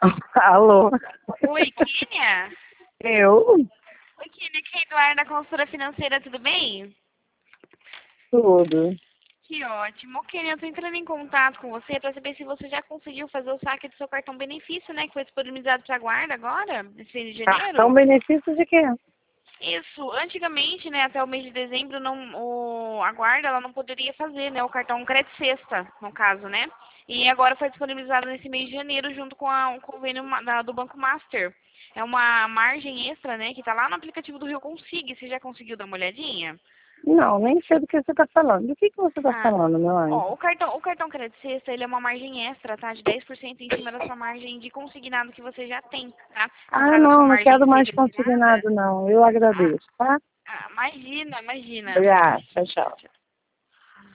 Alô? Oi, Kênia? Eu? Oi, Kênia, aqui é a Eduarda, consultora financeira, tudo bem? Tudo. Que ótimo. Kênia, eu tô entrando em contato com você para saber se você já conseguiu fazer o saque do seu cartão benefício, né? Que foi disponibilizado para guarda agora, nesse mês de Cartão janeiro. benefício de quê? Isso, antigamente, né, até o mês de dezembro, a guarda ela não poderia fazer, né, o cartão crédito sexta, no caso, né? E agora foi disponibilizado nesse mês de janeiro junto com o convênio do Banco Master. É uma margem extra, né, que tá lá no aplicativo do Rio Consig. Você já conseguiu dar uma olhadinha? Não, nem sei do que você está falando. Do que você está Ah, falando, meu anjo? ó, o cartão crédito sexta, ele é uma margem extra, tá? De 10% em cima da sua margem de consignado que você já tem, tá? No Ah, caso, a sua não, não margem quero mais segregada. consignado, não. Eu Ah, agradeço, tá? imagina, imagina. Obrigada. Tchau, tchau.